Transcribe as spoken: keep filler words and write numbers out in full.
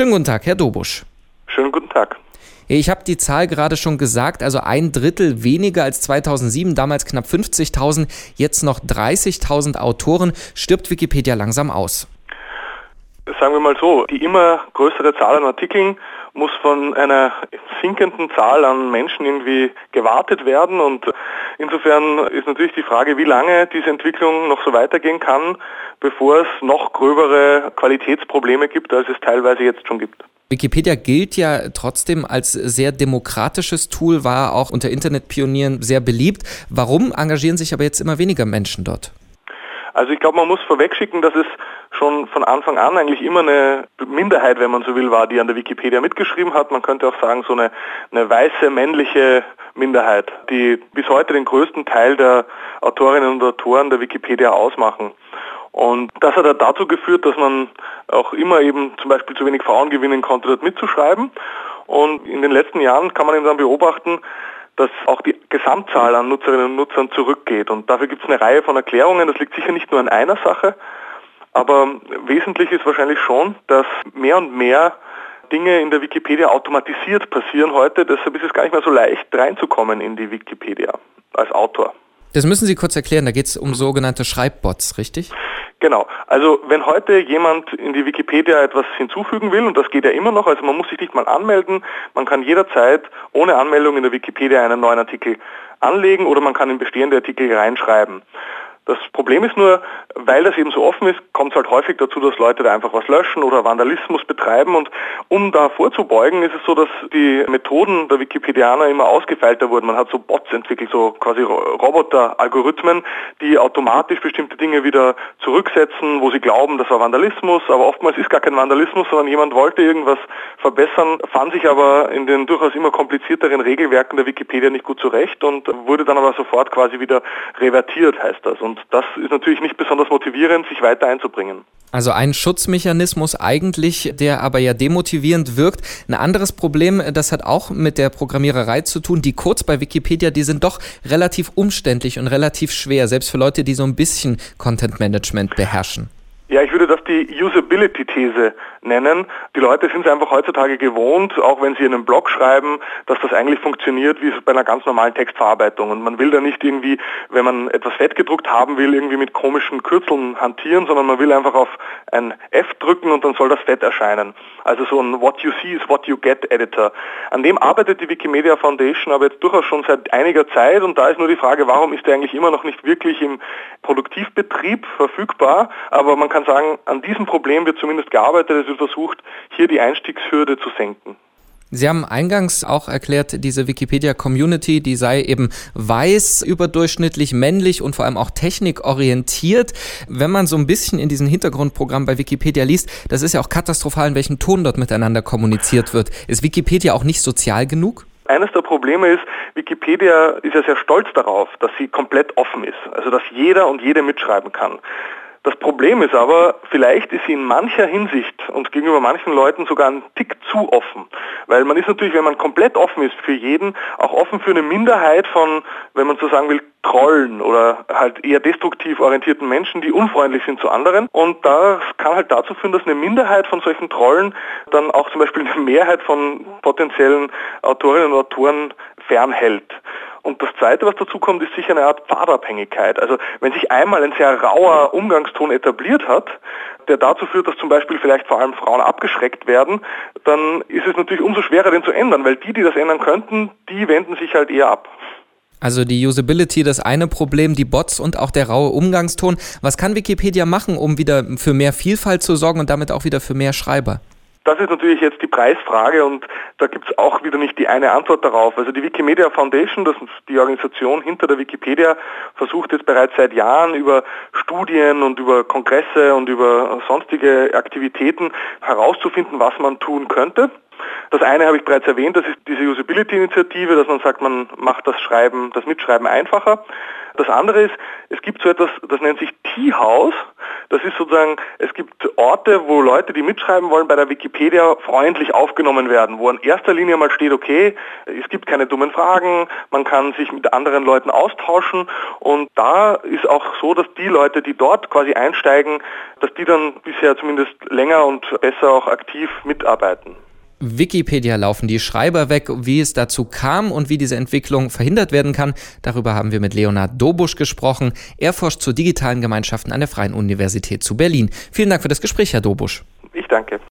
Schönen guten Tag, Herr Dobusch. Schönen guten Tag. Ich habe die Zahl gerade schon gesagt, also ein Drittel weniger als zweitausendsieben, damals knapp fünfzigtausend, jetzt noch dreißigtausend Autoren. Stirbt Wikipedia langsam aus? Sagen wir mal so, die immer größere Zahl an Artikeln muss von einer sinkenden Zahl an Menschen irgendwie gewartet werden, und insofern ist natürlich die Frage, wie lange diese Entwicklung noch so weitergehen kann, bevor es noch gröbere Qualitätsprobleme gibt, als es teilweise jetzt schon gibt. Wikipedia gilt ja trotzdem als sehr demokratisches Tool, war auch unter Internetpionieren sehr beliebt. Warum engagieren sich aber jetzt immer weniger Menschen dort? Also ich glaube, man muss vorwegschicken, dass es schon von Anfang an eigentlich immer eine Minderheit, wenn man so will, war, die an der Wikipedia mitgeschrieben hat. Man könnte auch sagen, so eine, eine weiße, männliche Minderheit, die bis heute den größten Teil der Autorinnen und Autoren der Wikipedia ausmachen. Und das hat dazu geführt, dass man auch immer eben zum Beispiel zu wenig Frauen gewinnen konnte, dort mitzuschreiben. Und in den letzten Jahren kann man eben dann beobachten, dass auch die Gesamtzahl an Nutzerinnen und Nutzern zurückgeht. Und dafür gibt es eine Reihe von Erklärungen. Das liegt sicher nicht nur an einer Sache, aber wesentlich ist wahrscheinlich schon, dass mehr und mehr Dinge in der Wikipedia automatisiert passieren heute. Deshalb ist es gar nicht mehr so leicht, reinzukommen in die Wikipedia als Autor. Das müssen Sie kurz erklären, da geht es um sogenannte Schreibbots, richtig? Genau, also wenn heute jemand in die Wikipedia etwas hinzufügen will, und das geht ja immer noch, also man muss sich nicht mal anmelden, man kann jederzeit ohne Anmeldung in der Wikipedia einen neuen Artikel anlegen oder man kann in bestehende Artikel reinschreiben. Das Problem ist nur, weil das eben so offen ist, kommt es halt häufig dazu, dass Leute da einfach was löschen oder Vandalismus betreiben, und um da vorzubeugen, ist es so, dass die Methoden der Wikipedianer immer ausgefeilter wurden. Man hat so Bots entwickelt, so quasi Roboter-Algorithmen, die automatisch bestimmte Dinge wieder zurücksetzen, wo sie glauben, das war Vandalismus, aber oftmals ist gar kein Vandalismus, sondern jemand wollte irgendwas verbessern, fand sich aber in den durchaus immer komplizierteren Regelwerken der Wikipedia nicht gut zurecht und wurde dann aber sofort quasi wieder revertiert, heißt das. Und das ist natürlich nicht besonders motivierend, sich weiter einzubringen. Also ein Schutzmechanismus eigentlich, der aber ja demotivierend wirkt. Ein anderes Problem, das hat auch mit der Programmiererei zu tun. Die Codes bei Wikipedia, die sind doch relativ umständlich und relativ schwer, selbst für Leute, die so ein bisschen Content Management beherrschen. Ja, ich würde das die Usability-These nennen. Die Leute sind es einfach heutzutage gewohnt, auch wenn sie einen Blog schreiben, dass das eigentlich funktioniert wie bei einer ganz normalen Textverarbeitung. Und man will da nicht irgendwie, wenn man etwas fettgedruckt haben will, irgendwie mit komischen Kürzeln hantieren, sondern man will einfach auf ein F drücken und dann soll das Fett erscheinen. Also so ein What you see is what you get Editor. An dem arbeitet die Wikimedia Foundation aber jetzt durchaus schon seit einiger Zeit, und da ist nur die Frage, warum ist der eigentlich immer noch nicht wirklich im Produktivbetrieb verfügbar, aber man kann sagen, an diesem Problem wird zumindest gearbeitet, es wird versucht, hier die Einstiegshürde zu senken. Sie haben eingangs auch erklärt, diese Wikipedia-Community, die sei eben weiß, überdurchschnittlich männlich und vor allem auch technikorientiert. Wenn man so ein bisschen in diesem Hintergrundprogramm bei Wikipedia liest, das ist ja auch katastrophal, in welchem Ton dort miteinander kommuniziert wird. Ist Wikipedia auch nicht sozial genug? Eines der Probleme ist, Wikipedia ist ja sehr stolz darauf, dass sie komplett offen ist, also dass jeder und jede mitschreiben kann. Das Problem ist aber, vielleicht ist sie in mancher Hinsicht und gegenüber manchen Leuten sogar ein Tick zu offen. Weil man ist natürlich, wenn man komplett offen ist für jeden, auch offen für eine Minderheit von, wenn man so sagen will, Trollen oder halt eher destruktiv orientierten Menschen, die unfreundlich sind zu anderen. Und das kann halt dazu führen, dass eine Minderheit von solchen Trollen dann auch zum Beispiel eine Mehrheit von potenziellen Autorinnen und Autoren fernhält. Und das Zweite, was dazu kommt, ist sicher eine Art Pfadabhängigkeit. Also wenn sich einmal ein sehr rauer Umgangston etabliert hat, der dazu führt, dass zum Beispiel vielleicht vor allem Frauen abgeschreckt werden, dann ist es natürlich umso schwerer, den zu ändern, weil die, die das ändern könnten, die wenden sich halt eher ab. Also die Usability, das eine Problem, die Bots und auch der raue Umgangston. Was kann Wikipedia machen, um wieder für mehr Vielfalt zu sorgen und damit auch wieder für mehr Schreiber? Das ist natürlich jetzt die Preisfrage, und da gibt es auch wieder nicht die eine Antwort darauf. Also die Wikimedia Foundation, das ist die Organisation hinter der Wikipedia, versucht jetzt bereits seit Jahren über Studien und über Kongresse und über sonstige Aktivitäten herauszufinden, was man tun könnte. Das eine habe ich bereits erwähnt, das ist diese Usability-Initiative, dass man sagt, man macht das Schreiben, das Mitschreiben einfacher. Das andere ist, es gibt so etwas, das nennt sich Tea-House. Das ist sozusagen, es gibt Orte, wo Leute, die mitschreiben wollen, bei der Wikipedia freundlich aufgenommen werden, wo in erster Linie mal steht, okay, es gibt keine dummen Fragen, man kann sich mit anderen Leuten austauschen und da ist auch so, dass die Leute, die dort quasi einsteigen, dass die dann bisher zumindest länger und besser auch aktiv mitarbeiten. Wikipedia laufen die Schreiber weg. Wie es dazu kam und wie diese Entwicklung verhindert werden kann, darüber haben wir mit Leonhard Dobusch gesprochen. Er forscht zu digitalen Gemeinschaften an der Freien Universität zu Berlin. Vielen Dank für das Gespräch, Herr Dobusch. Ich danke.